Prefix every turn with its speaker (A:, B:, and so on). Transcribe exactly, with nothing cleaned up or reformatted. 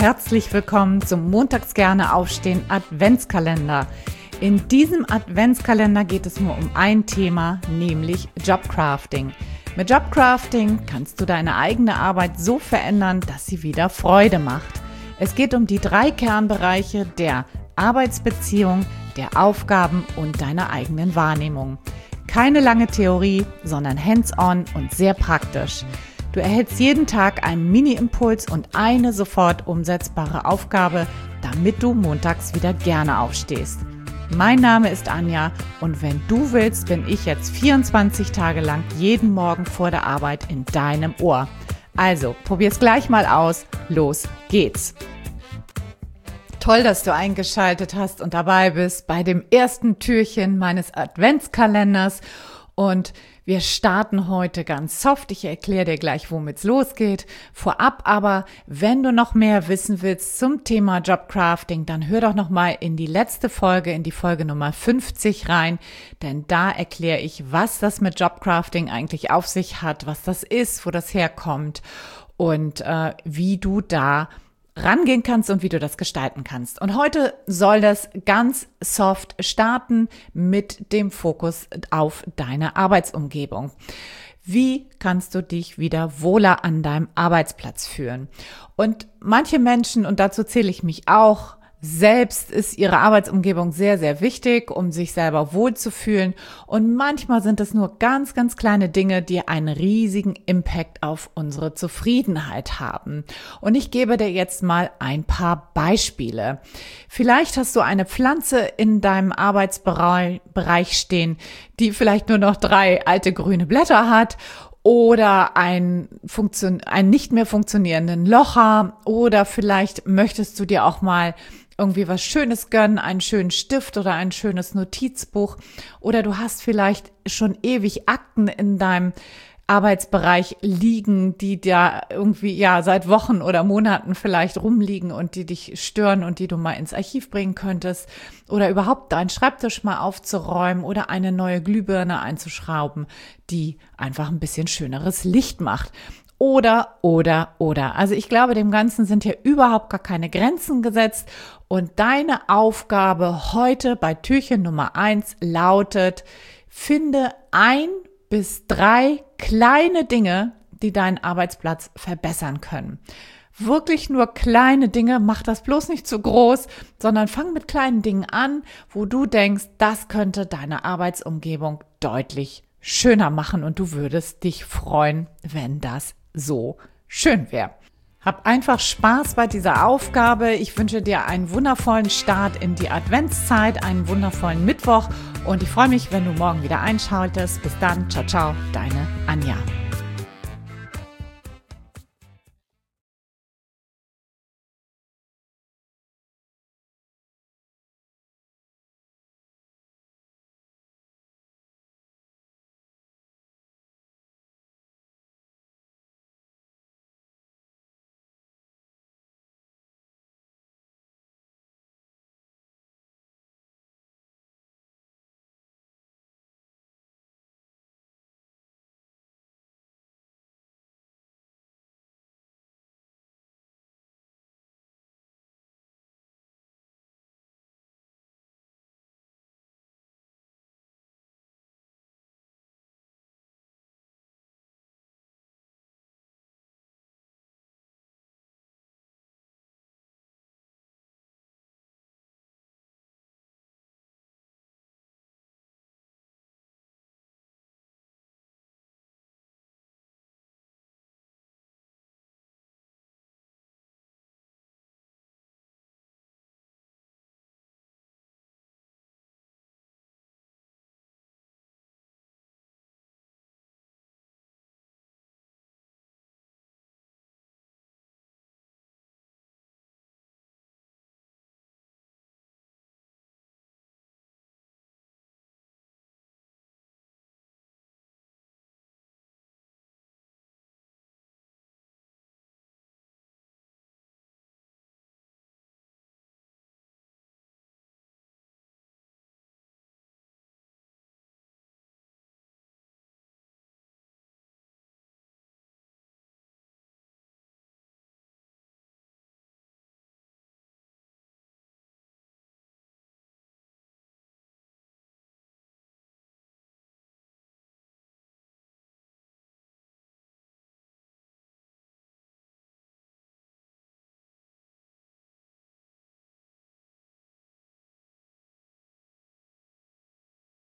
A: herzlich willkommen zum Montags gerne aufstehen Adventskalender. In diesem Adventskalender geht es nur um ein Thema, nämlich Jobcrafting. Mit Jobcrafting kannst du deine eigene Arbeit so verändern, dass sie wieder Freude macht. Es geht um die drei Kernbereiche der Arbeitsbeziehung, der Aufgaben und deiner eigenen Wahrnehmung. Keine lange Theorie, sondern hands-on und sehr praktisch. Du erhältst jeden Tag einen Mini-Impuls und eine sofort umsetzbare Aufgabe, damit du montags wieder gerne aufstehst. Mein Name ist Anja und wenn du willst, bin ich jetzt vierundzwanzig Tage lang jeden Morgen vor der Arbeit in deinem Ohr. Also, probier's gleich mal aus. Los geht's! Toll, dass du eingeschaltet hast und dabei bist bei dem ersten Türchen meines Adventskalenders. Und wir starten heute ganz soft. Ich erkläre dir gleich, womit es losgeht. Vorab aber, wenn du noch mehr wissen willst zum Thema Jobcrafting, dann hör doch noch mal in die letzte Folge, in die Folge Nummer fünfzig rein. Denn da erkläre ich, was das mit Jobcrafting eigentlich auf sich hat, was das ist, wo das herkommt und äh, wie du da rangehen kannst und wie du das gestalten kannst. Und heute soll das ganz soft starten mit dem Fokus auf deine Arbeitsumgebung. Wie kannst du dich wieder wohler an deinem Arbeitsplatz fühlen? Und manche Menschen, und dazu zähle ich mich auch, selbst ist ihre Arbeitsumgebung sehr, sehr wichtig, um sich selber wohlzufühlen. Und manchmal sind es nur ganz, ganz kleine Dinge, die einen riesigen Impact auf unsere Zufriedenheit haben. Und ich gebe dir jetzt mal ein paar Beispiele. Vielleicht hast du eine Pflanze in deinem Arbeitsbereich stehen, die vielleicht nur noch drei alte grüne Blätter hat. Oder ein, Funktion, einen nicht mehr funktionierenden Locher. Oder vielleicht möchtest du dir auch mal irgendwie was Schönes gönnen, einen schönen Stift oder ein schönes Notizbuch. Oder du hast vielleicht schon ewig Akten in deinem Arbeitsbereich liegen, die da irgendwie ja seit Wochen oder Monaten vielleicht rumliegen und die dich stören und die du mal ins Archiv bringen könntest. Oder überhaupt deinen Schreibtisch mal aufzuräumen oder eine neue Glühbirne einzuschrauben, die einfach ein bisschen schöneres Licht macht. Oder, oder, oder. Also ich glaube, dem Ganzen sind hier überhaupt gar keine Grenzen gesetzt. Und deine Aufgabe heute bei Türchen Nummer eins lautet, finde ein bis drei kleine Dinge, die deinen Arbeitsplatz verbessern können. Wirklich nur kleine Dinge, mach das bloß nicht zu groß, sondern fang mit kleinen Dingen an, wo du denkst, das könnte deine Arbeitsumgebung deutlich schöner machen und du würdest dich freuen, wenn das so schön wäre. Hab einfach Spaß bei dieser Aufgabe. Ich wünsche dir einen wundervollen Start in die Adventszeit, einen wundervollen Mittwoch und ich freue mich, wenn du morgen wieder einschaltest. Bis dann, ciao, ciao, deine Anja.